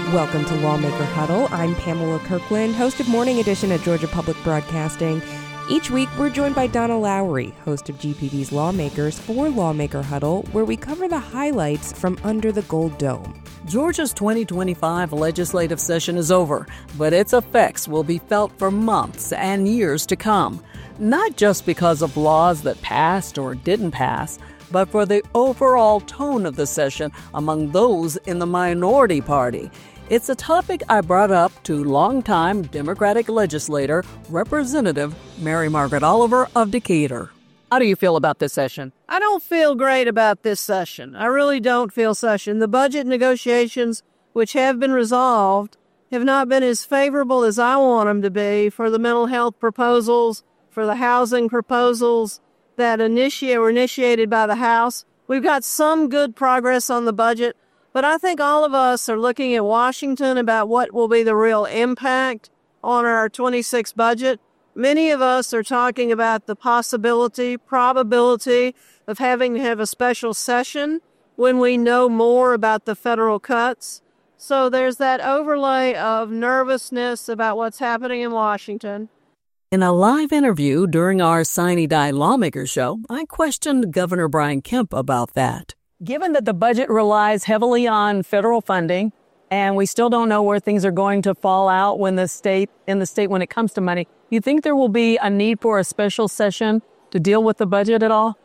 Welcome to Lawmaker Huddle. I'm Pamela Kirkland, host of Morning Edition at Georgia Public Broadcasting. Each week, we're joined by Donna Lowry, host of GPB's Lawmakers, for Lawmaker Huddle, where we cover the highlights from under the Gold Dome. Georgia's 2025 legislative session is over, but its effects will be felt for months and years to come. Not just because of laws that passed or didn't pass, but for the overall tone of the session among those in the minority party. It's a topic I brought up to longtime Democratic legislator, Representative Mary Margaret Oliver of Decatur. How do you feel about this session? I don't feel great about this session. I really don't feel session. The budget negotiations, which have been resolved, have not been as favorable as I want them to be for the mental health proposals, for the housing proposals that were initiated by the House. We've got some good progress on the budget, but I think all of us are looking at Washington about what will be the real impact on our 26 budget. Many of us are talking about the probability of having to have a special session when we know more about the federal cuts. So there's that overlay of nervousness about what's happening in Washington. In a live interview during our Sine Die Lawmaker show, I questioned Governor Brian Kemp about that. Given that the budget relies heavily on federal funding, and we still don't know where things are going to fall out when the state when it comes to money, you think there will be a need for a special session to deal with the budget at all?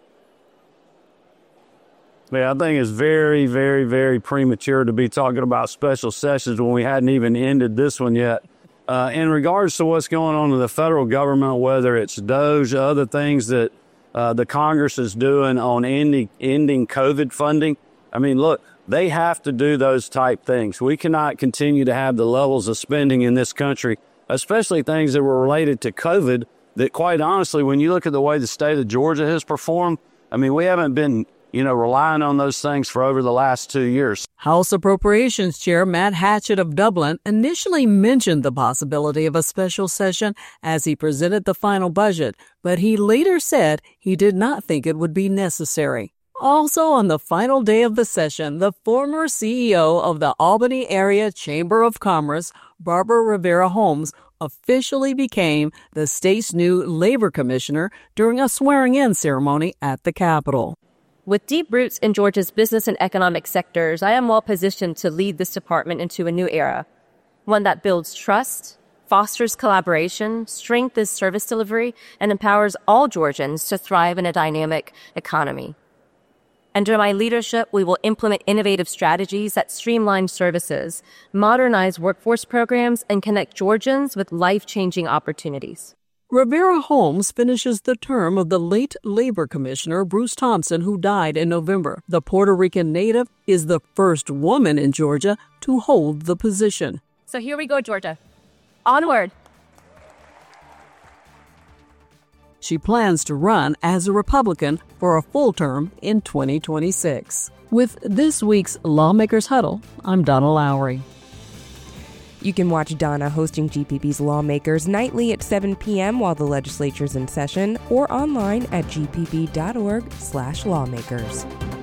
Yeah, I think it's very, very, very premature to be talking about special sessions when we hadn't even ended this one yet. In regards to what's going on in the federal government, whether it's DOGE, other things that the Congress is doing on ending COVID funding, I mean, look, they have to do those type things. We cannot continue to have the levels of spending in this country, especially things that were related to COVID, that quite honestly, when you look at the way the state of Georgia has performed, I mean, we haven't been, relying on those things for over the last 2 years. House Appropriations Chair Matt Hatchett of Dublin initially mentioned the possibility of a special session as he presented the final budget, but he later said he did not think it would be necessary. Also on the final day of the session, the former CEO of the Albany Area Chamber of Commerce, Barbara Rivera Holmes, officially became the state's new labor commissioner during a swearing-in ceremony at the Capitol. With deep roots in Georgia's business and economic sectors, I am well positioned to lead this department into a new era, one that builds trust, fosters collaboration, strengthens service delivery, and empowers all Georgians to thrive in a dynamic economy. Under my leadership, we will implement innovative strategies that streamline services, modernize workforce programs, and connect Georgians with life-changing opportunities. Rivera Holmes finishes the term of the late Labor Commissioner Bruce Thompson, who died in November. The Puerto Rican native is the first woman in Georgia to hold the position. So here we go, Georgia. Onward. She plans to run as a Republican for a full term in 2026. With this week's Lawmakers Huddle, I'm Donna Lowry. You can watch Donna hosting GPB's Lawmakers nightly at 7 p.m. while the legislature's in session, or online at gpb.org/lawmakers.